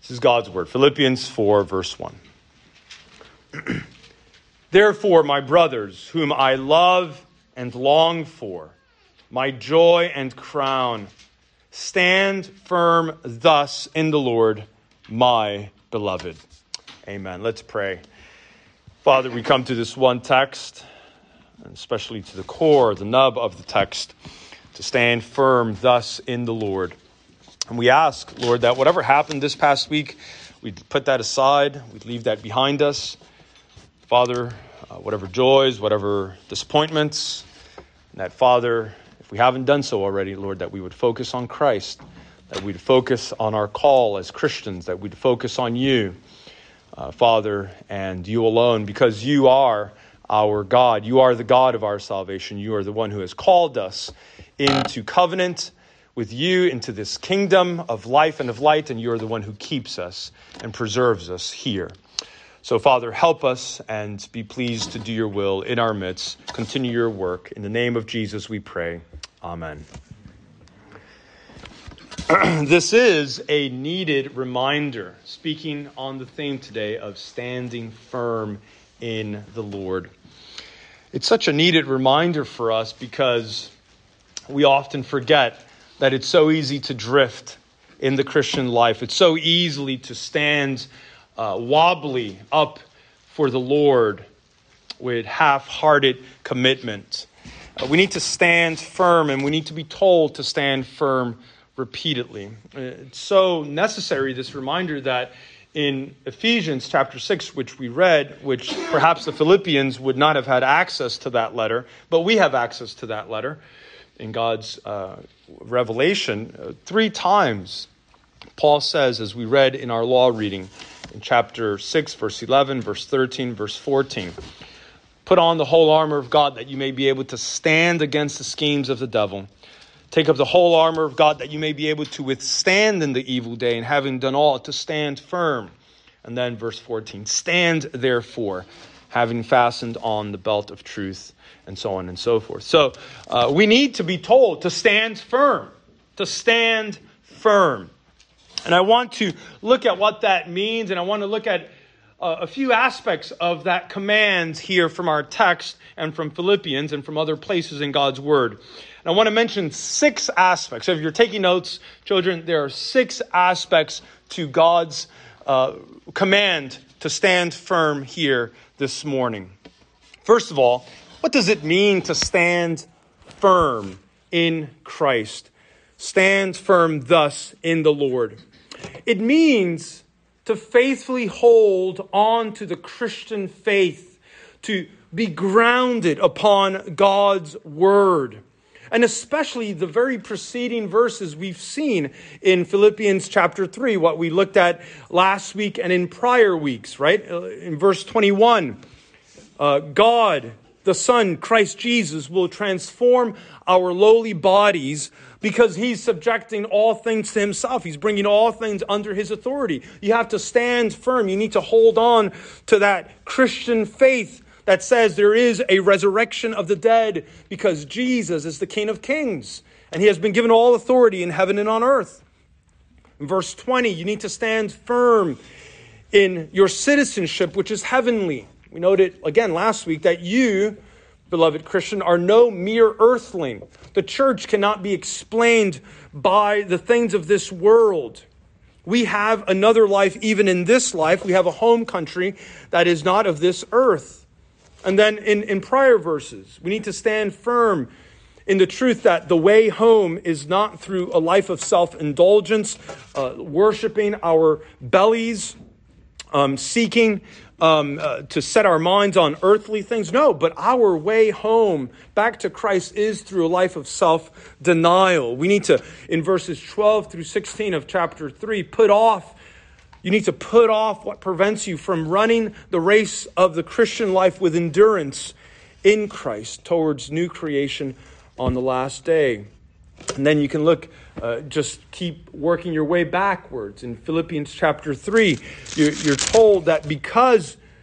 This is God's word. Philippians 4, verse 1. Therefore, my brothers, whom I love and long for, my joy and crown, stand firm thus in the Lord, my beloved. Amen. Let's pray. Father, we come to this one text, and especially to the core, the nub of the text, to stand firm thus in the Lord. And we ask, Lord, that whatever happened this past week, we'd put that aside, we'd leave that behind us. Father, whatever joys, whatever disappointments, and that, Father, if we haven't done so already, Lord, that we would focus on Christ, that we'd focus on our call as Christians, that we'd focus on you, Father, and you alone, because you are our God. You are the God of our salvation. You are the one who has called us into covenant with you, into this kingdom of life and of light, and you are the one who keeps us and preserves us here. So, Father, help us and be pleased to do your will in our midst. Continue your work. In the name of Jesus, we pray. Amen. This is a needed reminder, speaking on the theme today of standing firm in the Lord. It's such a needed reminder for us because we often forget that it's so easy to drift in the Christian life. It's so easily to stand wobbly up for the Lord with half-hearted commitment. We need to stand firm, and we need to be told to stand firm repeatedly. It's so necessary, this reminder, that in Ephesians chapter 6, which we read, which perhaps the Philippians would not have had access to that letter, but we have access to that letter in God's revelation. 3 times, Paul says, as we read in our law reading, in chapter 6, verse 11, verse 13, verse 14, put on the whole armor of God that you may be able to stand against the schemes of the devil. Take up the whole armor of God that you may be able to withstand in the evil day, and having done all, to stand firm. And then verse 14, stand therefore, having fastened on the belt of truth, and so on and so forth. So we need to be told to stand firm, to stand firm. And I want to look at what that means, and I want to look at a few aspects of that command here from our text and from Philippians and from other places in God's Word. And I want to mention 6 aspects. So if you're taking notes, children, there are 6 aspects to God's command to stand firm here this morning. First of all, what does it mean to stand firm in Christ? Stand firm thus in the Lord. It means to faithfully hold on to the Christian faith, to be grounded upon God's word. And especially the very preceding verses we've seen in Philippians chapter 3, what we looked at last week and in prior weeks, right? In verse 21, God, the Son, Christ Jesus, will transform our lowly bodies because he's subjecting all things to himself. He's bringing all things under his authority. You have to stand firm. You need to hold on to that Christian faith that says there is a resurrection of the dead because Jesus is the King of Kings and he has been given all authority in heaven and on earth. In verse 20, you need to stand firm in your citizenship, which is heavenly. We noted again last week that you, beloved Christian, are no mere earthling. The church cannot be explained by the things of this world. We have another life even in this life. We have a home country that is not of this earth. And then in prior verses, we need to stand firm in the truth that the way home is not through a life of self-indulgence, worshiping our bellies, seeking to set our minds on earthly things. No, but our way home back to Christ is through a life of self-denial. We need to, in verses 12 through 16 of chapter 3, you need to put off what prevents you from running the race of the Christian life with endurance in Christ towards new creation on the last day. And then you can look, just keep working your way backwards. In Philippians chapter 3, you're told that because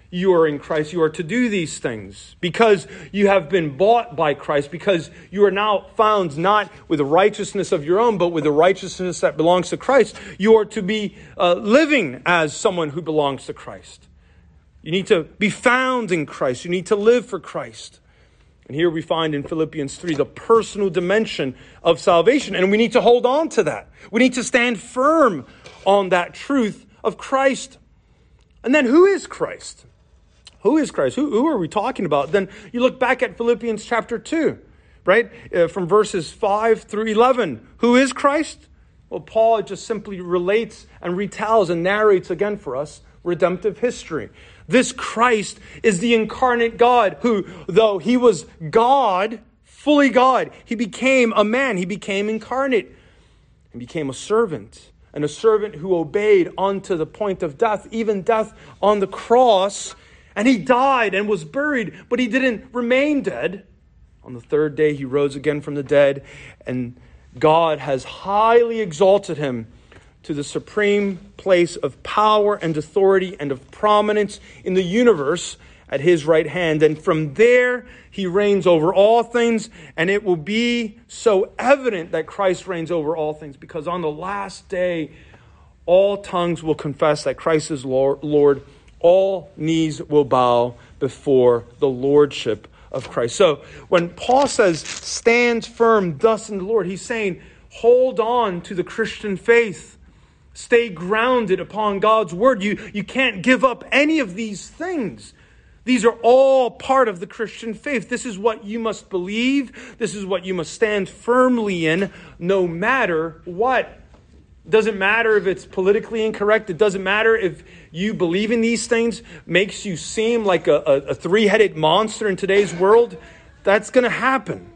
you are in Christ, you are to do these things. Because you have been bought by Christ, because you are now found not with the righteousness of your own, but with the righteousness that belongs to Christ, you are to be living as someone who belongs to Christ. You need to be found in Christ. You need to live for Christ. And here we find in Philippians 3 the personal dimension of salvation. And we need to hold on to that. We need to stand firm on that truth of Christ. And then who is Christ? Who is Christ? Who are we talking about? Then you look back at Philippians chapter 2, right? From verses 5 through 11. Who is Christ? Well, Paul just simply relates and retells and narrates again for us redemptive history. This Christ is the incarnate God who, though he was God, fully God, he became a man. He became incarnate and became a servant. And a servant who obeyed unto the point of death, even death on the cross. And he died and was buried, but he didn't remain dead. On the third day, he rose again from the dead, and God has highly exalted him to the supreme place of power and authority and of prominence in the universe at his right hand. And from there, he reigns over all things, and it will be so evident that Christ reigns over all things, because on the last day, all tongues will confess that Christ is Lord. All knees will bow before the lordship of Christ. So when Paul says, stand firm thus in the Lord, he's saying, hold on to the Christian faith. Stay grounded upon God's word. You can't give up any of these things. These are all part of the Christian faith. This is what you must believe. This is what you must stand firmly in, no matter what. It doesn't matter if it's politically incorrect. It doesn't matter if you believe in these things makes you seem like a three-headed monster in today's world. That's going to happen.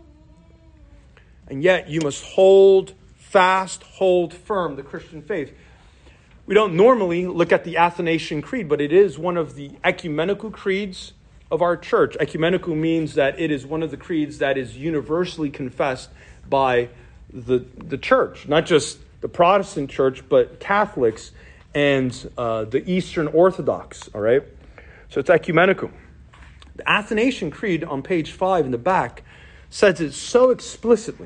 And yet you must hold fast, hold firm the Christian faith. We don't normally look at the Athanasian Creed, but it is one of the ecumenical creeds of our church. Ecumenical means that it is one of the creeds that is universally confessed by the church, not just the Protestant church, but Catholics and the Eastern Orthodox, all right? So it's ecumenical. The Athanasian Creed on page 5 in the back says it so explicitly.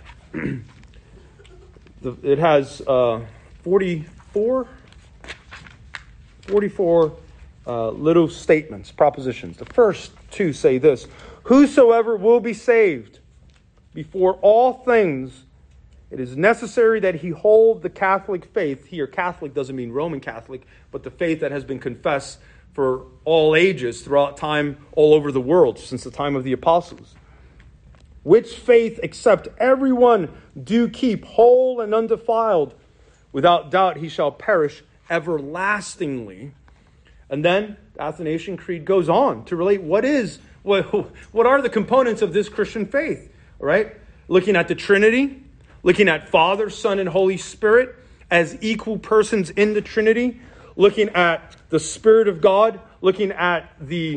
It has 44 little statements, propositions. The first two say this: whosoever will be saved, before all things, it is necessary that he hold the Catholic faith. Here, Catholic doesn't mean Roman Catholic, but the faith that has been confessed for all ages, throughout time, all over the world, since the time of the apostles. Which faith except everyone do keep whole and undefiled, without doubt he shall perish everlastingly. And then the Athanasian Creed goes on to relate what are the components of this Christian faith. All right? Looking at the Trinity, looking at Father, Son, and Holy Spirit as equal persons in the Trinity, looking at the Spirit of God, looking at the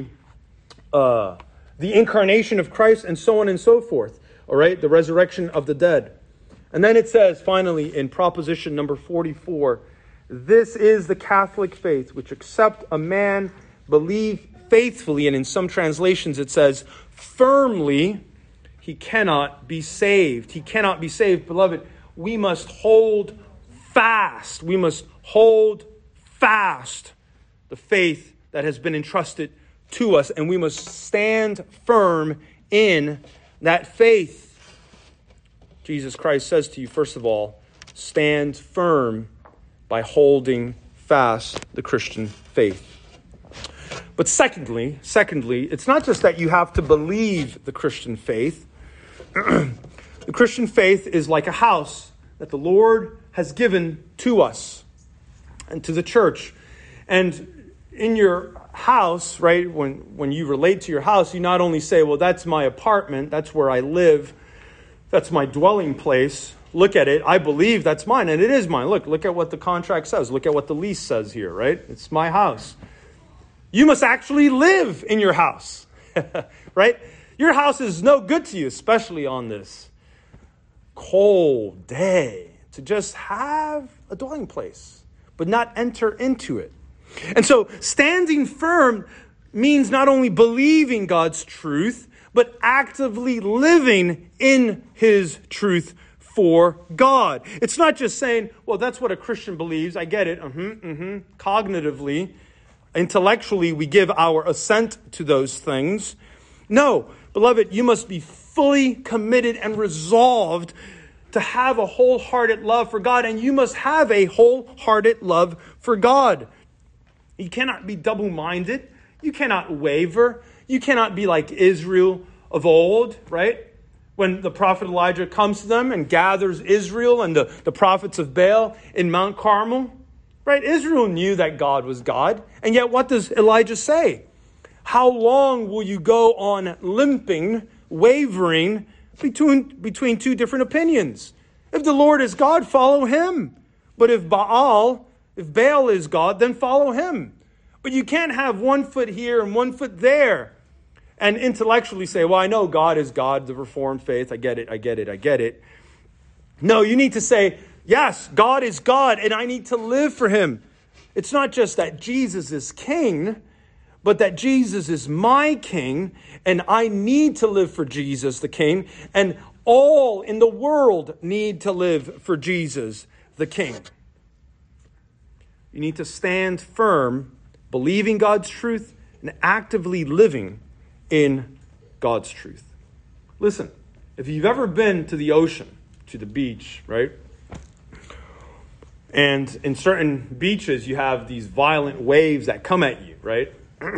incarnation of Christ, and so on and so forth. All right? The resurrection of the dead. And then it says, finally, in proposition number 44, this is the Catholic faith, which except a man believe faithfully, and in some translations it says firmly, he cannot be saved. He cannot be saved. Beloved, we must hold fast. We must hold fast the faith that has been entrusted to us, and we must stand firm in that faith. Jesus Christ says to you, first of all, stand firm by holding fast the Christian faith. But secondly, it's not just that you have to believe the Christian faith. The Christian faith is like a house that the Lord has given to us and to the church. And in your house, right, when you relate to your house, you not only say, well, that's my apartment, that's where I live, that's my dwelling place. Look at it. I believe that's mine, and it is mine. Look at what the contract says. Look at what the lease says here, right? It's my house. You must actually live in your house, right? Your house is no good to you, especially on this cold day, to just have a dwelling place, but not enter into it. And so standing firm means not only believing God's truth, but actively living in his truth for God. It's not just saying, well, that's what a Christian believes. I get it. Cognitively, intellectually, we give our assent to those things. No, beloved, you must be fully committed and resolved to have a wholehearted love for God, and you must have a wholehearted love for God. You cannot be double-minded. You cannot waver. You cannot be like Israel of old, right? When the prophet Elijah comes to them and gathers Israel and the prophets of Baal in Mount Carmel, right? Israel knew that God was God. And yet what does Elijah say? How long will you go on limping, wavering between two different opinions? If the Lord is God, follow him. But if Baal is God, then follow him. But you can't have 1 foot here and 1 foot there and intellectually say, well, I know God is God, the Reformed faith. I get it. No, you need to say, yes, God is God, and I need to live for him. It's not just that Jesus is king, but that Jesus is my king, and I need to live for Jesus, the king, and all in the world need to live for Jesus, the king. You need to stand firm, believing God's truth, and actively living in God's truth. Listen, if you've ever been to the ocean, to the beach, right? And in certain beaches, you have these violent waves that come at you, right?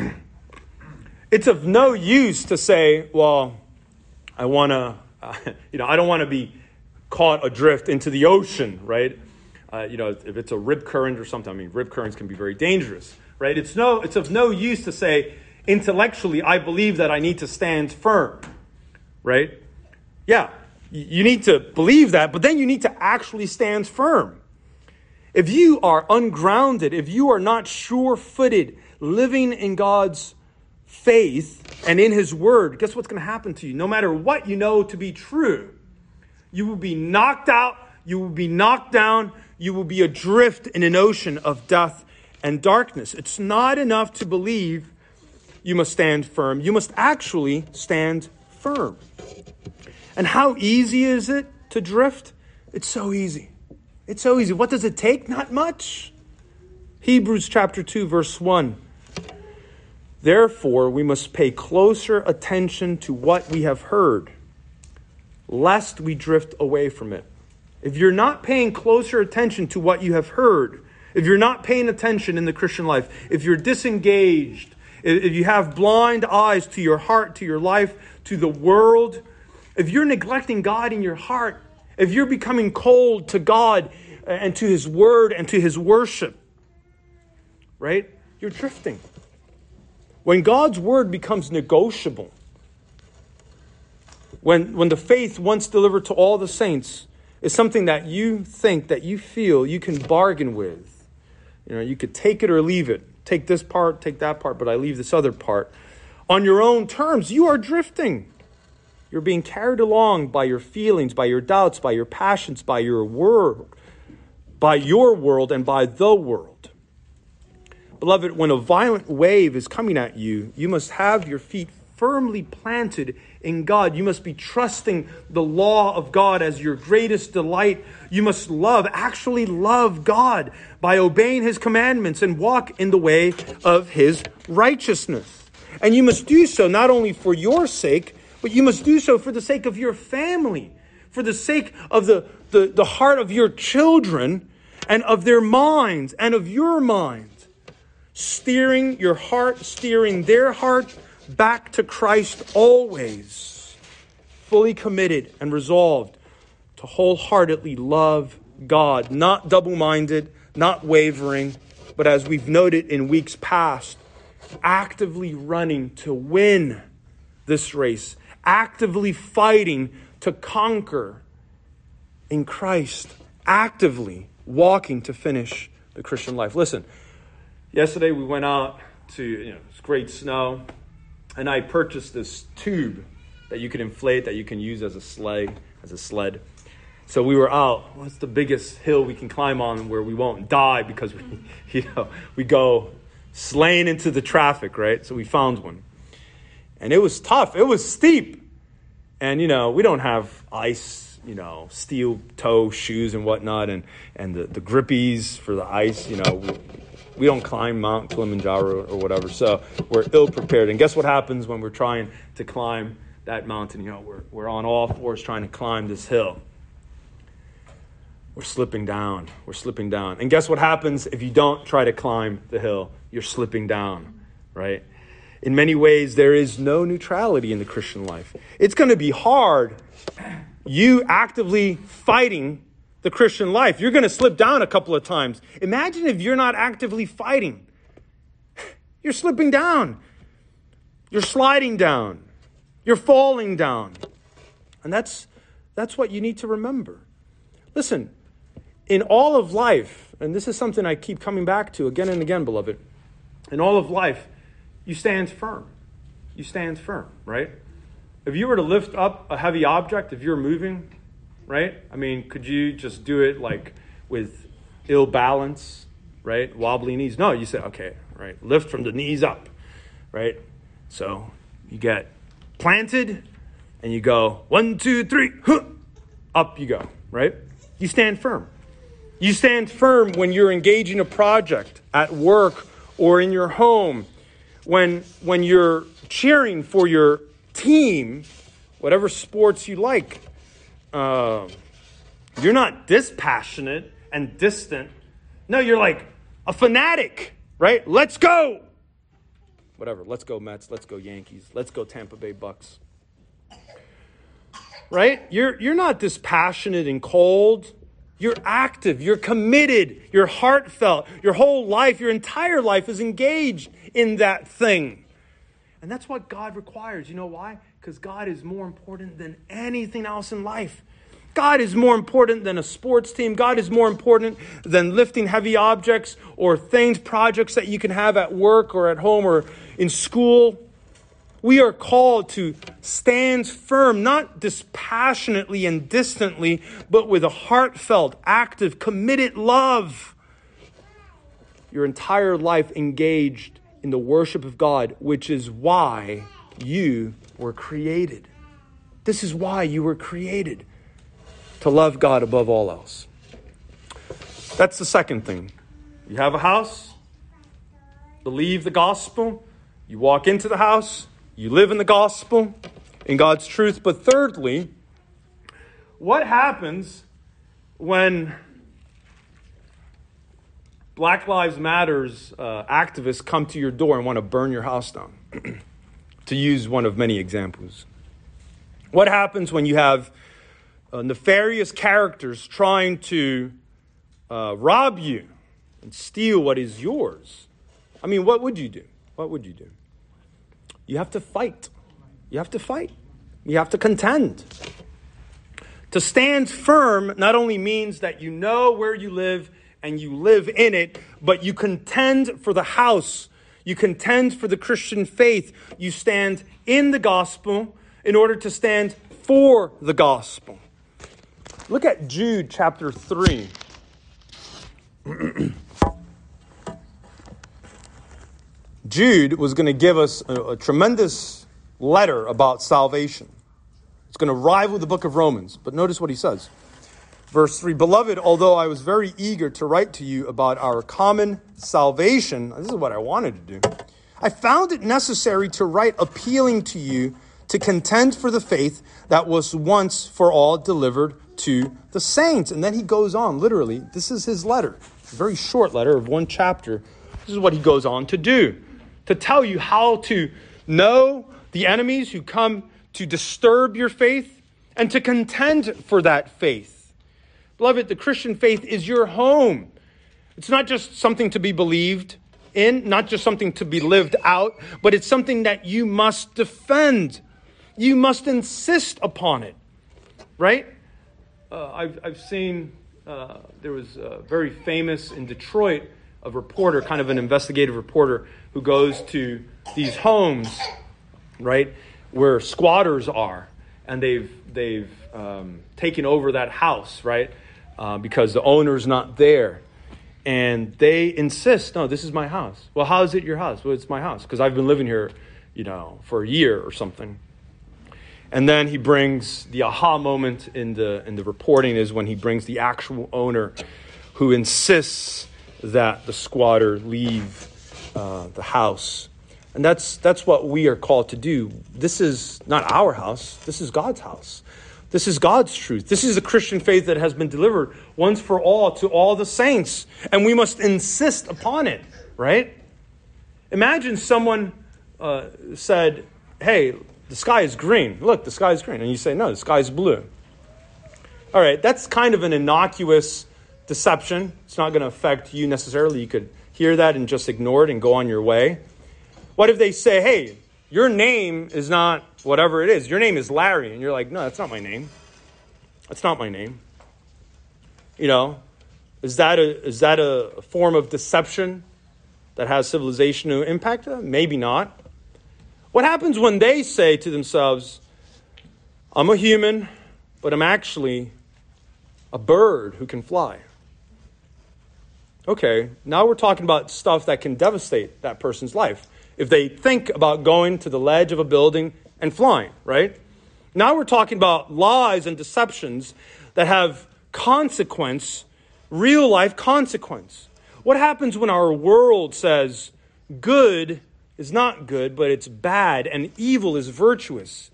It's of no use to say, well, I don't want to be caught adrift into the ocean, right? If it's a rip current or something, rip currents can be very dangerous, right? It's of no use to say, intellectually, I believe that I need to stand firm, right? Yeah, you need to believe that, but then you need to actually stand firm. If you are ungrounded, if you are not sure-footed, living in God's faith and in his word, guess what's going to happen to you? No matter what you know to be true, you will be knocked out, you will be knocked down, you will be adrift in an ocean of death and darkness. It's not enough to believe. You must stand firm. You must actually stand firm. And how easy is it to drift? It's so easy. It's so easy. What does it take? Not much. Hebrews chapter 2, verse 1. Therefore, we must pay closer attention to what we have heard, lest we drift away from it. If you're not paying closer attention to what you have heard, if you're not paying attention in the Christian life, if you're disengaged, if you have blind eyes to your heart, to your life, to the world, if you're neglecting God in your heart, if you're becoming cold to God and to his word and to his worship, right? You're drifting. When God's word becomes negotiable, when the faith once delivered to all the saints is something that you think, that you feel you can bargain with, you could take it or leave it. Take this part, take that part, but I leave this other part. On your own terms, you are drifting. You're being carried along by your feelings, by your doubts, by your passions, by your world, and by the world. Beloved, when a violent wave is coming at you, you must have your feet firmly planted in God. You must be trusting the law of God as your greatest delight. You must actually love God by obeying his commandments and walk in the way of his righteousness. And you must do so not only for your sake, but you must do so for the sake of your family, for the sake of the heart of your children and of their minds and of your mind. Steering their heart back to Christ always, fully committed and resolved to wholeheartedly love God, not double-minded, not wavering, but as we've noted in weeks past, actively running to win this race, actively fighting to conquer in Christ, actively walking to finish the Christian life. Listen, yesterday we went out to, it's great snow, and I purchased this tube that you can inflate, that you can use as a sled. So we were out. What's the biggest hill we can climb on where we won't die because we go slaying into the traffic, right? So we found one. And it was tough. It was steep. And, we don't have ice, steel toe shoes and whatnot, and the grippies for the ice, we don't climb Mount Kilimanjaro or whatever. So we're ill-prepared. And guess what happens when we're trying to climb that mountain? We're on all fours trying to climb this hill. We're slipping down. And guess what happens if you don't try to climb the hill? You're slipping down, right? In many ways, there is no neutrality in the Christian life. It's going to be hard, you actively fighting the Christian life. You're going to slip down a couple of times. Imagine if you're not actively fighting. You're slipping down. You're sliding down. You're falling down. And that's what you need to remember. Listen, in all of life, and this is something I keep coming back to again and again, beloved, in all of life, you stand firm. You stand firm, right? If you were to lift up a heavy object, if you're moving, right? I mean, could you just do it like with ill balance, right? Wobbly knees? No, you say, okay, right? Lift from the knees up, right? So you get planted and you go 1, 2, 3, huh, up you go, right? You stand firm. You stand firm when you're engaging a project at work or in your home. When you're cheering for your team, whatever sports you like, you're not dispassionate and distant. No, you're like a fanatic, right? Let's go. Whatever. Let's go Mets. Let's go Yankees. Let's go Tampa Bay Bucks. Right? You're not dispassionate and cold. You're active. You're committed. You're heartfelt. Your whole life, your entire life is engaged in that thing. And that's what God requires. You know why? Because God is more important than anything else in life. God is more important than a sports team. God is more important than lifting heavy objects or things, projects that you can have at work or at home or in school. We are called to stand firm, not dispassionately and distantly, but with a heartfelt, active, committed love. Your entire life engaged in the worship of God, which is why you were created. This is why you were created, to love God above all else. That's the second thing. You have a house, believe the gospel, you walk into the house, you live in the gospel, in God's truth. But thirdly, what happens when Black Lives Matters activists come to your door and want to burn your house down? To use one of many examples. What happens when you have nefarious characters trying to rob you and steal what is yours? I mean, what would you do? What would you do? You have to fight. You have to fight. You have to contend. To stand firm not only means that you know where you live and you live in it, but you contend for the house. You contend for the Christian faith. You stand in the gospel in order to stand for the gospel. Look at Jude chapter 3. Jude was going to give us a tremendous letter about salvation. It's going to rival the book of Romans. But notice what he says. Verse 3, Beloved, although I was very eager to write to you about our common salvation, this is what I wanted to do, I found it necessary to write appealing to you to contend for the faith that was once for all delivered to the saints. And then he goes on, literally, this is his letter. A very short letter of one chapter. This is what he goes on to do. To tell you how to know the enemies who come to disturb your faith and to contend for that faith. Beloved, the Christian faith is your home. It's not just something to be believed in, not just something to be lived out, but it's something that you must defend. You must insist upon it, right? I've seen, there was very famous in Detroit, a reporter, kind of an investigative reporter, who goes to these homes, right, where squatters are, and they've taken over that house, right, because the owner's not there. And they insist, no, this is my house. Well, how is it your house? Well, it's my house because I've been living here, for a year or something. And then he brings the aha moment in the reporting is when he brings the actual owner who insists that the squatter leave the house. And that's what we are called to do. This is not our house. This is God's house. This is God's truth. This is a Christian faith that has been delivered once for all to all the saints. And we must insist upon it, right? Imagine someone said, hey, the sky is green. Look, the sky is green. And you say, no, the sky is blue. All right, that's kind of an innocuous deception. It's not going to affect you necessarily. You could hear that and just ignore it and go on your way. What if they say, hey, your name is not whatever it is. Your name is Larry. And you're like, no, that's not my name. That's not my name. Is that a form of deception that has civilizational impact? Maybe not. What happens when they say to themselves, I'm a human, but I'm actually a bird who can fly? Okay, now we're talking about stuff that can devastate that person's life. If they think about going to the ledge of a building and flying, right? Now we're talking about lies and deceptions that have consequence, real life consequence. What happens when our world says good is not good, but it's bad, and evil is virtuous?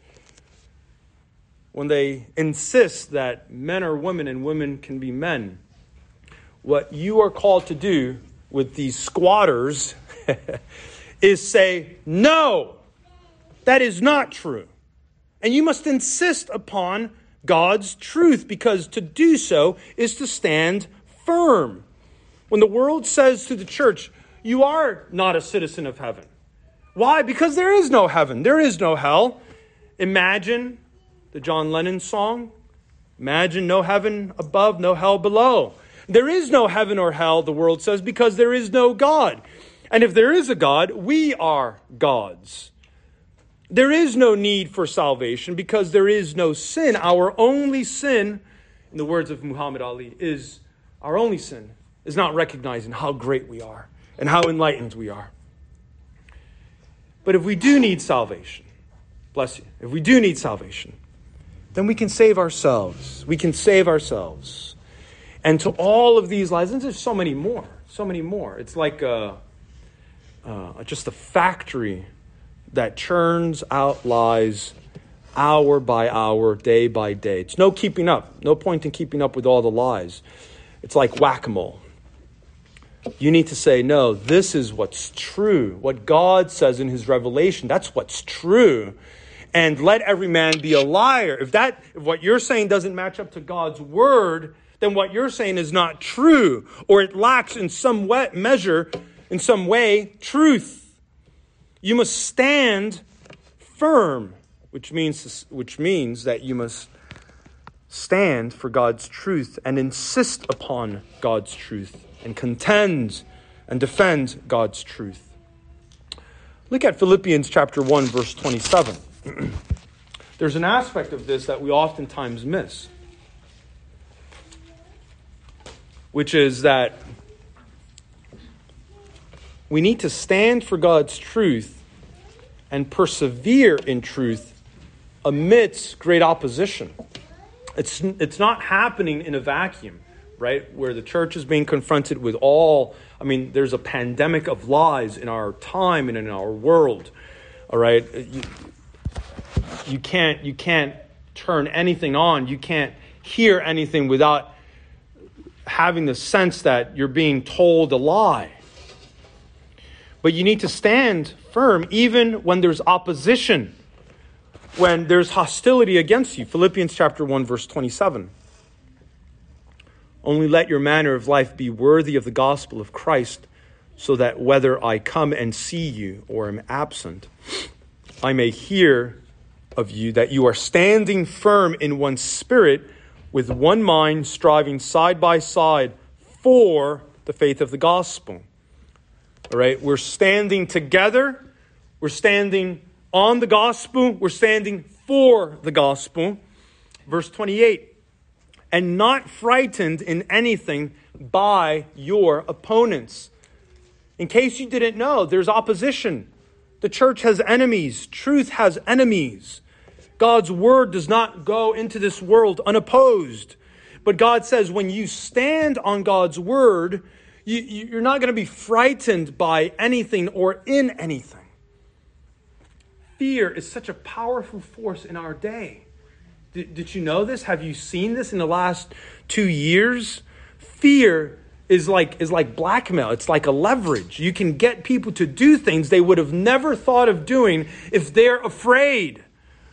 When they insist that men are women and women can be men. What you are called to do with these squatters is say, no, that is not true. And you must insist upon God's truth, because to do so is to stand firm. When the world says to the church, you are not a citizen of heaven. Why? Because there is no heaven. There is no hell. Imagine the John Lennon song. Imagine no heaven above, no hell below. There is no heaven or hell, the world says, because there is no God. And if there is a God, we are gods. There is no need for salvation because there is no sin. Our only sin, in the words of Muhammad Ali, is our only sin is not recognizing how great we are and how enlightened we are. But if we do need salvation, bless you, if we do need salvation, then we can save ourselves. We can save ourselves. And to all of these lies, and there's so many more. It's like just a factory that churns out lies hour by hour, day by day. It's no keeping up. No point in keeping up with all the lies. It's like whack-a-mole. You need to say, no, this is what's true. What God says in his revelation, that's what's true. And let every man be a liar. If what you're saying doesn't match up to God's word, then what you're saying is not true, or it lacks in some measure, in some way, truth. You must stand firm, which means that you must stand for God's truth and insist upon God's truth and contend and defend God's truth. Look at Philippians chapter 1, verse 27. There's an aspect of this that we oftentimes miss, which is that we need to stand for God's truth and persevere in truth amidst great opposition. It's not happening in a vacuum, right? Where the church is being confronted with there's a pandemic of lies in our time and in our world, all right? You can't turn anything on. You can't hear anything without having the sense that you're being told a lie. But you need to stand firm even when there's opposition, when there's hostility against you. Philippians chapter 1, verse 27. Only let your manner of life be worthy of the gospel of Christ, so that whether I come and see you or am absent, I may hear of you that you are standing firm in one spirit, with one mind, striving side by side for the faith of the gospel. All right, we're standing together. We're standing on the gospel. We're standing for the gospel. Verse 28. and not frightened in anything by your opponents. In case you didn't know, there's opposition. The church has enemies. Truth has enemies. God's word does not go into this world unopposed. But God says when you stand on God's word, you're not going to be frightened by anything or in anything. Fear is such a powerful force in our day. Did you know this? Have you seen this in the last 2 years? Fear is like blackmail. It's like a leverage. You can get people to do things they would have never thought of doing if they're afraid.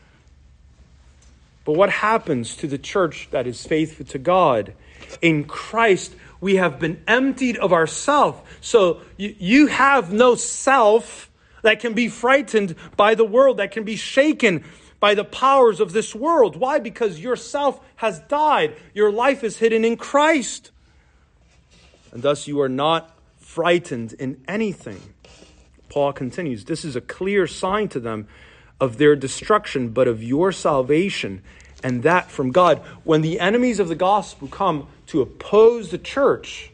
But what happens to the church that is faithful to God? In Christ, we have been emptied of ourself. So you have no self that can be frightened by the world, that can be shaken by the powers of this world. Why? Because your self has died. Your life is hidden in Christ. And thus you are not frightened in anything. Paul continues, this is a clear sign to them of their destruction, but of your salvation, and that from God. When the enemies of the gospel come to oppose the church,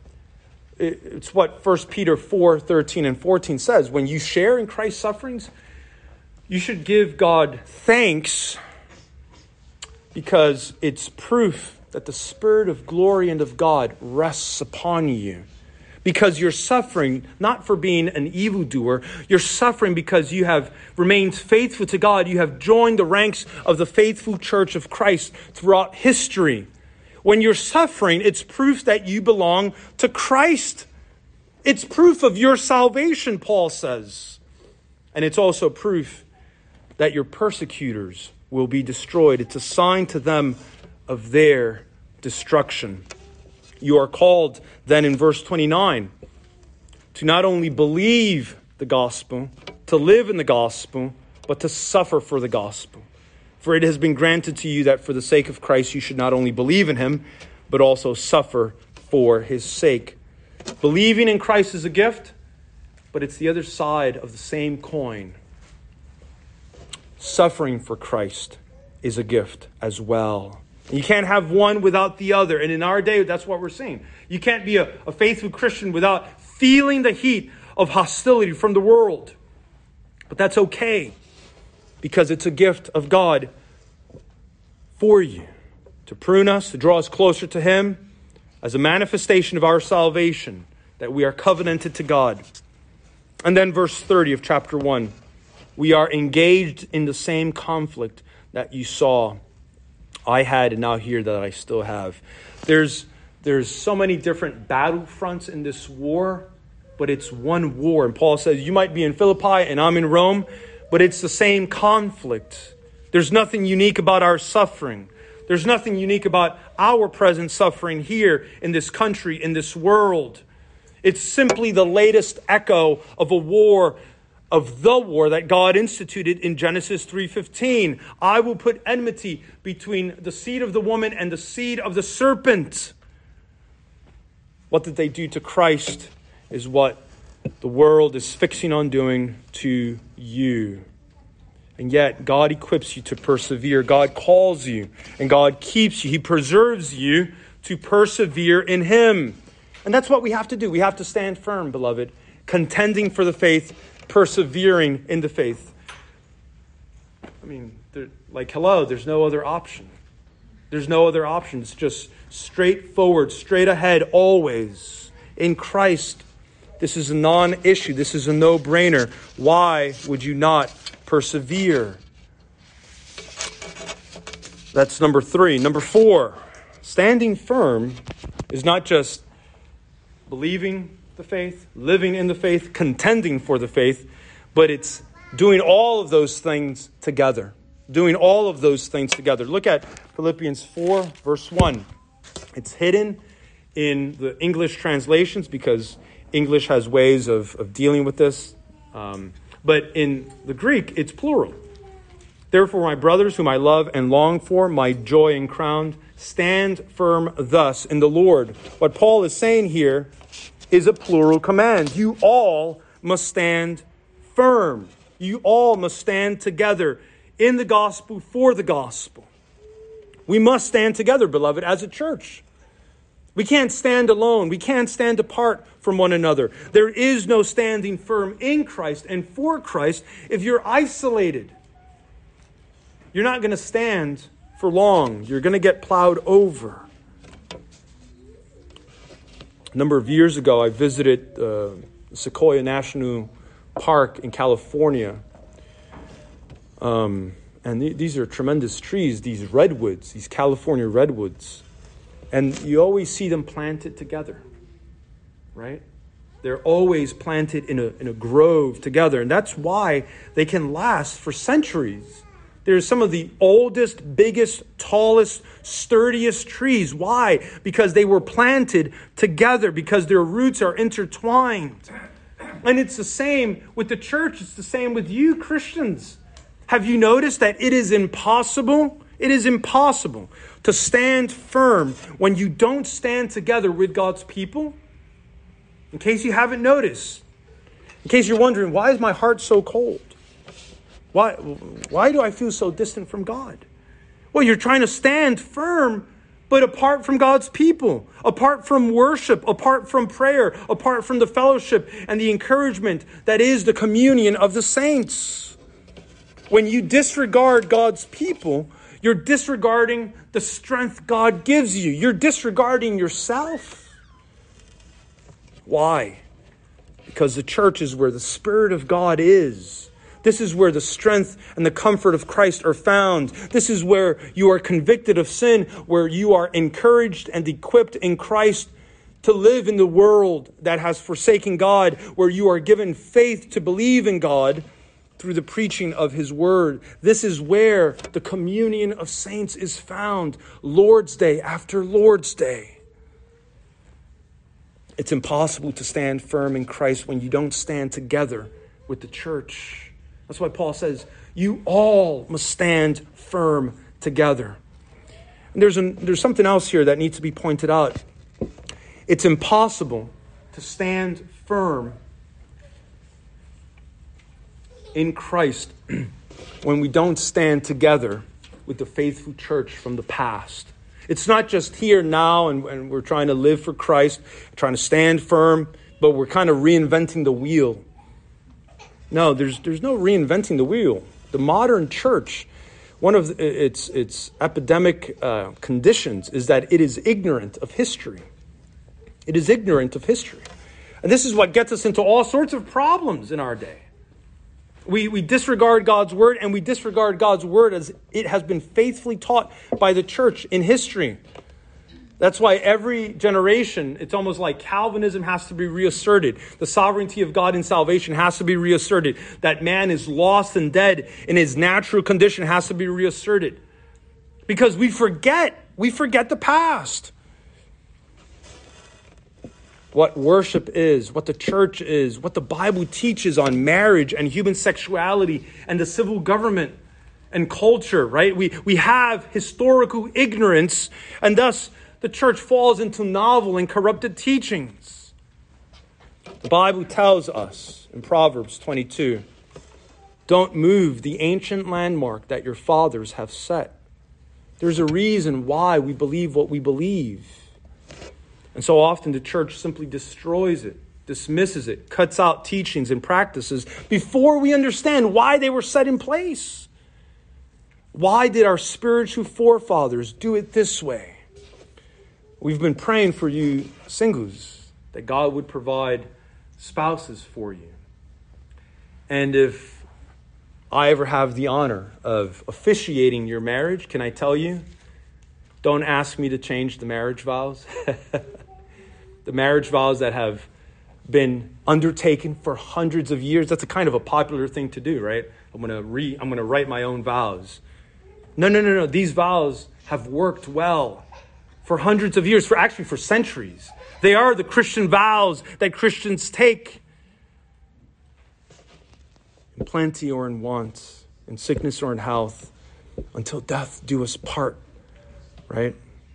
it's what 1 Peter 4:13 and 14 says. When you share in Christ's sufferings, you should give God thanks because it's proof that the Spirit of glory and of God rests upon you. Because you're suffering not for being an evildoer. You're suffering because you have remained faithful to God. You have joined the ranks of the faithful church of Christ throughout history. When you're suffering, it's proof that you belong to Christ. It's proof of your salvation, Paul says. And it's also proof that your persecutors will be destroyed. It's a sign to them of their destruction. You are called then in verse 29 to not only believe the gospel, to live in the gospel, but to suffer for the gospel. For it has been granted to you that for the sake of Christ you should not only believe in him, but also suffer for his sake. Believing in Christ is a gift, but it's the other side of the same coin. Suffering for Christ is a gift as well. You can't have one without the other. And in our day, that's what we're seeing. You can't be a faithful Christian without feeling the heat of hostility from the world. But that's okay, because it's a gift of God for you, to prune us, to draw us closer to him, as a manifestation of our salvation, that we are covenanted to God. And then verse 30 of chapter 1, we are engaged in the same conflict that you saw I had and now hear that I still have. There's so many different battlefronts in this war, but it's one war. And Paul says, you might be in Philippi and I'm in Rome, but it's the same conflict. There's nothing unique about our suffering. There's nothing unique about our present suffering here in this country, in this world. It's simply the latest echo of a war, of the war that God instituted in Genesis 3:15. I will put enmity between the seed of the woman and the seed of the serpent. What did they do to Christ is what the world is fixing on doing to you. And yet God equips you to persevere. God calls you and God keeps you. He preserves you to persevere in him. And that's what we have to do. We have to stand firm, beloved, contending for the faith, persevering in the faith. I mean, there's no other option. There's no other option. It's just straightforward, straight ahead, always. In Christ, this is a non-issue. This is a no-brainer. Why would you not persevere? That's number 3. Number 4, standing firm is not just believing the faith, living in the faith, contending for the faith, but it's doing all of those things together. Doing all of those things together. Look at Philippians 4, verse 1. It's hidden in the English translations because English has ways of dealing with this. But in the Greek, it's plural. Therefore, my brothers, whom I love and long for, my joy and crown, stand firm thus in the Lord. What Paul is saying here is a plural command. You all must stand firm. You all must stand together in the gospel, for the gospel. We must stand together, beloved, as a church. We can't stand alone. We can't stand apart from one another. There is no standing firm in Christ and for Christ if you're isolated. You're not going to stand for long. You're going to get plowed over. A number of years ago, I visited Sequoia National Park in California. And these are tremendous trees, these redwoods, these California redwoods. And you always see them planted together, right? They're always planted in a grove together. And that's why they can last for centuries. They're some of the oldest, biggest, tallest, sturdiest trees. Why? Because they were planted together, because their roots are intertwined. And it's the same with the church. It's the same with you, Christians. Have you noticed that it is impossible? It is impossible to stand firm when you don't stand together with God's people. In case you haven't noticed, in case you're wondering, why is my heart so cold? Why do I feel so distant from God? Well, you're trying to stand firm, but apart from God's people, apart from worship, apart from prayer, apart from the fellowship and the encouragement that is the communion of the saints. When you disregard God's people, you're disregarding the strength God gives you. You're disregarding yourself. Why? Because the church is where the Spirit of God is. This is where the strength and the comfort of Christ are found. This is where you are convicted of sin, where you are encouraged and equipped in Christ to live in the world that has forsaken God, where you are given faith to believe in God through the preaching of His Word. This is where the communion of saints is found, Lord's Day after Lord's Day. It's impossible to stand firm in Christ when you don't stand together with the church. That's why Paul says, you all must stand firm together. And there's something else here that needs to be pointed out. It's impossible to stand firm in Christ when we don't stand together with the faithful church from the past. It's not just here now and we're trying to live for Christ, trying to stand firm, but we're kind of reinventing the wheel. No, there's no reinventing the wheel. The modern church, one of its epidemic conditions is that it is ignorant of history. It is ignorant of history. And this is what gets us into all sorts of problems in our day. We disregard God's word, and we disregard God's word as it has been faithfully taught by the church in history. That's why every generation, it's almost like Calvinism has to be reasserted. The sovereignty of God in salvation has to be reasserted. That man is lost and dead in his natural condition has to be reasserted. Because we forget the past. What worship is, what the church is, what the Bible teaches on marriage and human sexuality and the civil government and culture, right? We have historical ignorance, and thus the church falls into novel and corrupted teachings. The Bible tells us in Proverbs 22, don't move the ancient landmark that your fathers have set. There's a reason why we believe what we believe. And so often the church simply destroys it, dismisses it, cuts out teachings and practices before we understand why they were set in place. Why did our spiritual forefathers do it this way? We've been praying for you singles, that God would provide spouses for you. And if I ever have the honor of officiating your marriage, can I tell you, don't ask me to change the marriage vows. The marriage vows that have been undertaken for hundreds of years. That's a kind of a popular thing to do, right? I'm going to write my own vows. No. These vows have worked well for hundreds of years, for centuries. They are the Christian vows that Christians take. In plenty or in want, in sickness or in health, until death do us part, right?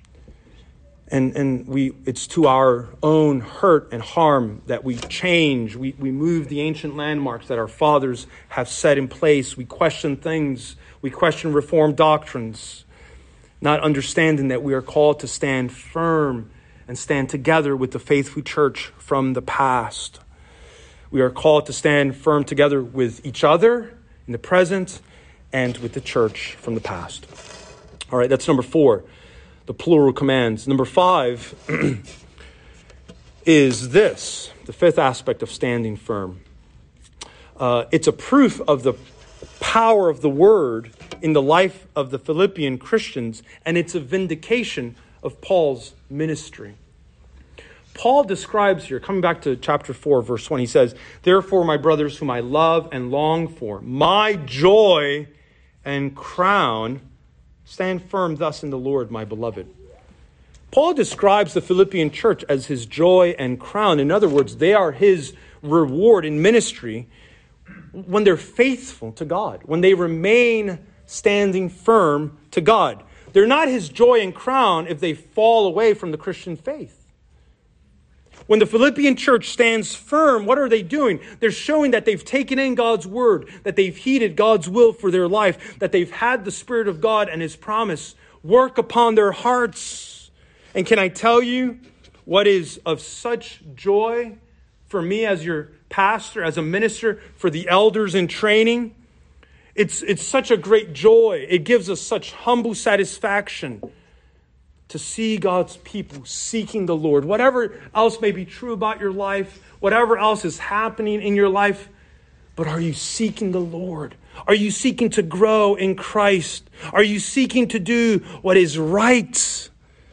And it's to our own hurt and harm that we change. We move the ancient landmarks that our fathers have set in place. We question things. We question Reformed doctrines. not understanding that we are called to stand firm and stand together with the faithful church from the past. We are called to stand firm together with each other in the present and with the church from the past. All right, that's number 4, the plural commands. Number 5 is this, the 5th aspect of standing firm. It's a proof of the power of the word in the life of the Philippian Christians, and it's a vindication of Paul's ministry. Paul describes here, coming back to chapter 4, verse 1, he says, "Therefore, my brothers, whom I love and long for, my joy and crown, stand firm thus in the Lord, my beloved." Paul describes the Philippian church as his joy and crown. In other words, they are his reward in ministry when they're faithful to God, when they remain standing firm to God. They're not his joy and crown if they fall away from the Christian faith. When the Philippian church stands firm, what are they doing? They're showing that they've taken in God's word, that they've heeded God's will for their life, that they've had the Spirit of God and his promise work upon their hearts. And can I tell you what is of such joy for me as your pastor, as a minister, for the elders in training? It's such a great joy. It gives us such humble satisfaction to see God's people seeking the Lord. Whatever else may be true about your life, whatever else is happening in your life, but are you seeking the Lord? Are you seeking to grow in Christ? Are you seeking to do what is right?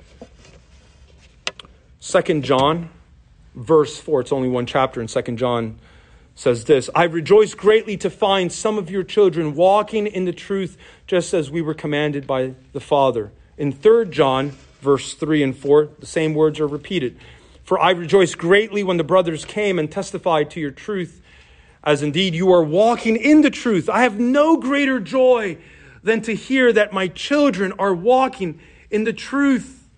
2 John, verse 4, it's only one chapter in 2 John, says this, "I rejoice greatly to find some of your children walking in the truth, just as we were commanded by the Father." In 3 John, verse 3 and 4, the same words are repeated. "For I rejoice greatly when the brothers came and testified to your truth, as indeed you are walking in the truth. I have no greater joy than to hear that my children are walking in the truth."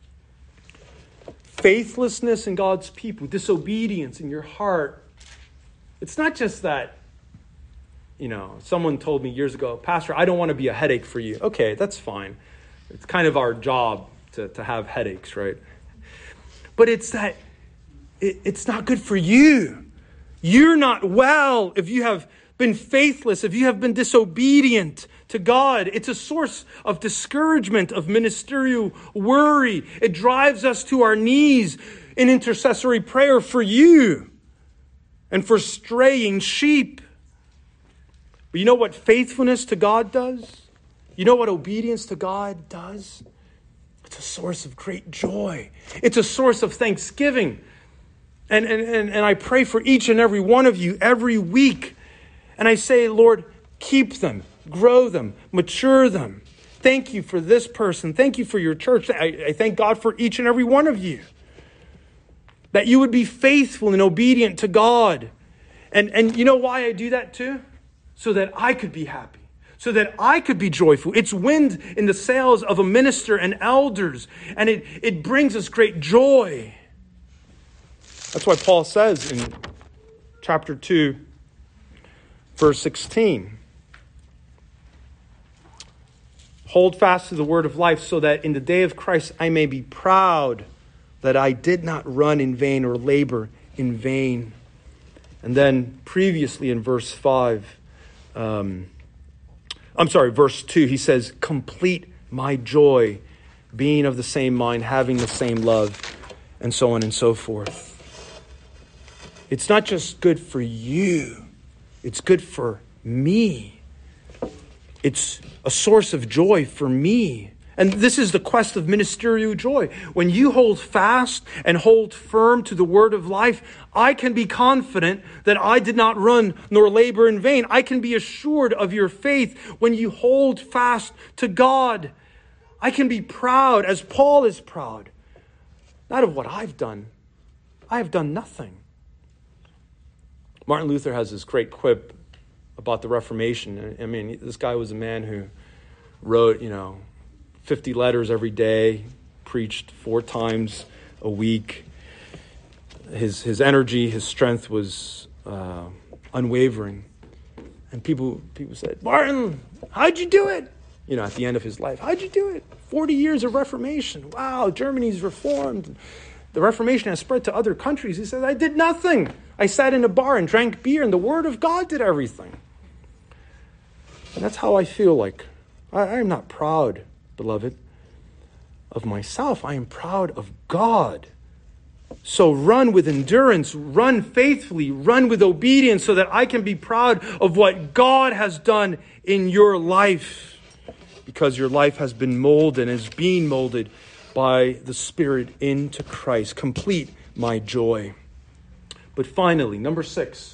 Faithlessness in God's people, disobedience in your heart. It's not just that, someone told me years ago, "Pastor, I don't want to be a headache for you." Okay, that's fine. It's kind of our job to have headaches, right? But it's that it's not good for you. You're not well if you have been faithless, if you have been disobedient to God. It's a source of discouragement, of ministerial worry. It drives us to our knees in intercessory prayer for you and for straying sheep. But you know what faithfulness to God does? You know what obedience to God does? It's a source of great joy. It's a source of thanksgiving. And I pray for each and every one of you every week. And I say, Lord, keep them, grow them, mature them. Thank you for this person. Thank you for your church. I thank God for each and every one of you. That you would be faithful and obedient to God. And you know why I do that too? So that I could be happy. So that I could be joyful. It's wind in the sails of a minister and elders. And it brings us great joy. That's why Paul says in chapter 2, verse 16. "Hold fast to the word of life, so that in the day of Christ I may be proud that I did not run in vain or labor in vain." And then previously in verse 2, he says, "Complete my joy, being of the same mind, having the same love," and so on and so forth. It's not just good for you. It's good for me. It's a source of joy for me. And this is the quest of ministerial joy. When you hold fast and hold firm to the word of life, I can be confident that I did not run nor labor in vain. I can be assured of your faith when you hold fast to God. I can be proud as Paul is proud. Not of what I've done. I have done nothing. Martin Luther has this great quip about the Reformation. I mean, this guy was a man who wrote, 50 letters every day, preached 4 times a week. His energy, his strength was unwavering. And people said, "Martin, how'd you do it? at the end of his life. How'd you do it? 40 years of Reformation. Wow, Germany's reformed. The Reformation has spread to other countries. He says, I did nothing. I sat in a bar and drank beer, and the Word of God did everything. And that's how I feel like. I am not proud, beloved, of myself. I am proud of God. So run with endurance, run faithfully, run with obedience so that I can be proud of what God has done in your life. Because your life has been molded and is being molded by the Spirit into Christ. Complete my joy. But finally, number 6.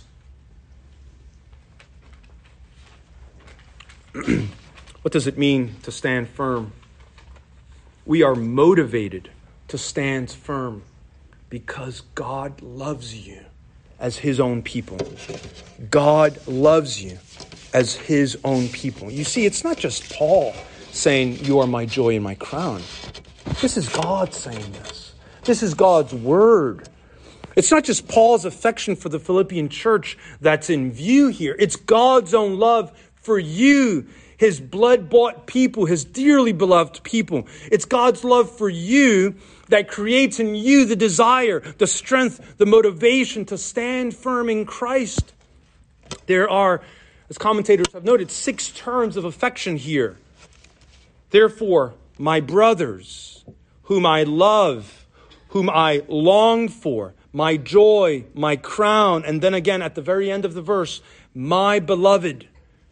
What does it mean to stand firm? We are motivated to stand firm because God loves you as his own people. God loves you as his own people. You see, it's not just Paul saying, you are my joy and my crown. This is God saying this. This is God's word. It's not just Paul's affection for the Philippian church that's in view here. It's God's own love for you, his blood-bought people, his dearly beloved people. It's God's love for you that creates in you the desire, the strength, the motivation to stand firm in Christ. There are, as commentators have noted, 6 terms of affection here. Therefore, my brothers, whom I love, whom I long for, my joy, my crown, and then again at the very end of the verse, my beloved.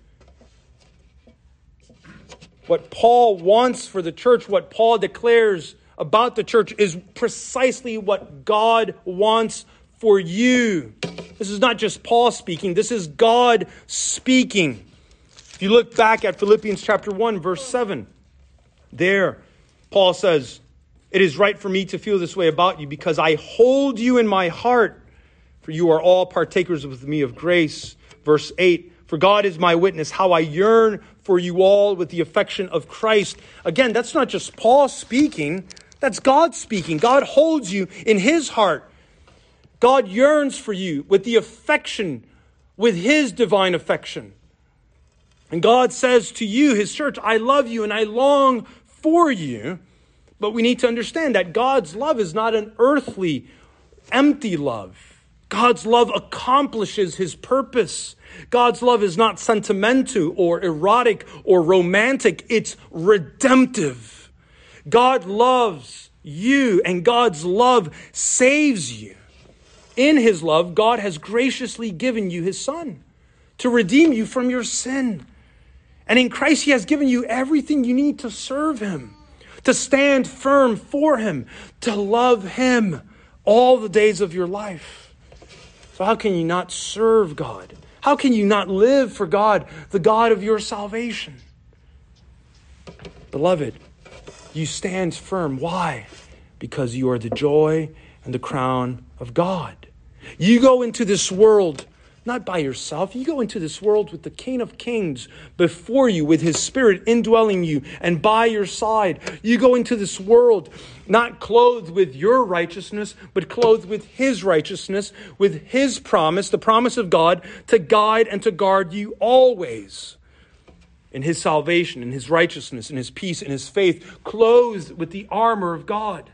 What Paul wants for the church, what Paul declares about the church is precisely what God wants for you. This is not just Paul speaking, this is God speaking. If you look back at Philippians chapter 1, verse 7, there Paul says, it is right for me to feel this way about you because I hold you in my heart, for you are all partakers with me of grace. Verse 8, for God is my witness, how I yearn for you all with the affection of Christ. Again, that's not just Paul speaking, that's God speaking. God holds you in his heart. God yearns for you with the affection, with his divine affection. And God says to you, his church, I love you and I long for you. But we need to understand that God's love is not an earthly, empty love. God's love accomplishes his purpose. God's love is not sentimental or erotic or romantic. It's redemptive. God loves you and God's love saves you. In his love, God has graciously given you his Son to redeem you from your sin. And in Christ, he has given you everything you need to serve him, to stand firm for him, to love him all the days of your life. So how can you not serve God? How can you not live for God, the God of your salvation? Beloved, you stand firm. Why? Because you are the joy and the crown of God. You go into this world not by yourself. You go into this world with the King of Kings before you, with his Spirit indwelling you and by your side. You go into this world not clothed with your righteousness, but clothed with his righteousness, with his promise, the promise of God, to guide and to guard you always in his salvation, in his righteousness, in his peace, in his faith, clothed with the armor of God.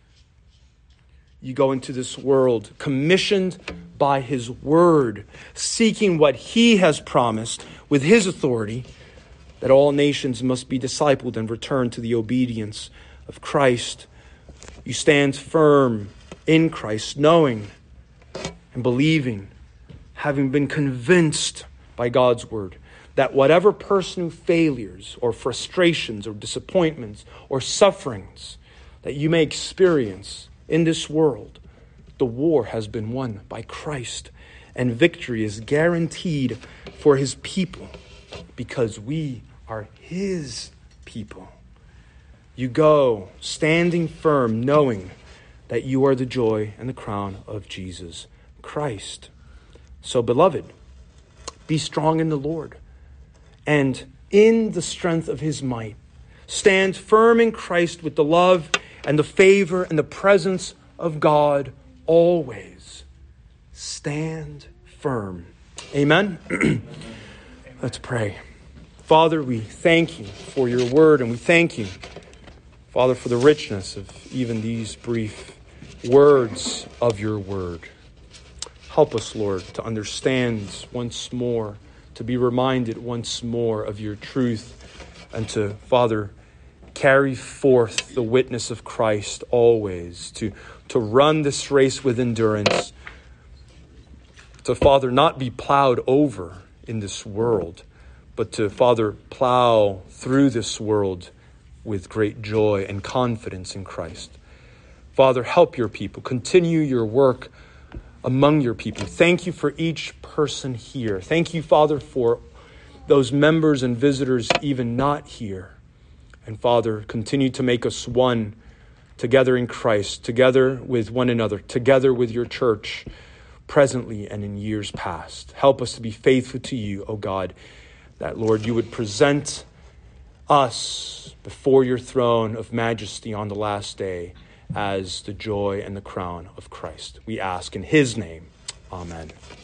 You go into this world commissioned by his word, seeking what he has promised with his authority, that all nations must be discipled and return to the obedience of Christ. You stand firm in Christ, knowing and believing, having been convinced by God's word, that whatever personal failures or frustrations or disappointments or sufferings that you may experience in this world, the war has been won by Christ, and victory is guaranteed for his people because we are his people. You go standing firm, knowing that you are the joy and the crown of Jesus Christ. So, beloved, be strong in the Lord and in the strength of his might. Stand firm in Christ with the love and the favor and the presence of God always. Stand firm. Amen? Let's pray. Father, we thank you for your word, and we thank you, Father, for the richness of even these brief words of your word. Help us, Lord, to understand once more, to be reminded once more of your truth, and to, Father, carry forth the witness of Christ always, to run this race with endurance, to, Father, not be plowed over in this world, but to, Father, plow through this world with great joy and confidence in Christ. Father, help your people. Continue your work among your people. Thank you for each person here. Thank you, Father, for those members and visitors even not here. And Father, continue to make us one together in Christ, together with one another, together with your church, presently and in years past. Help us to be faithful to you, O God, that, Lord, you would present us before your throne of majesty on the last day as the joy and the crown of Christ. We ask in his name. Amen.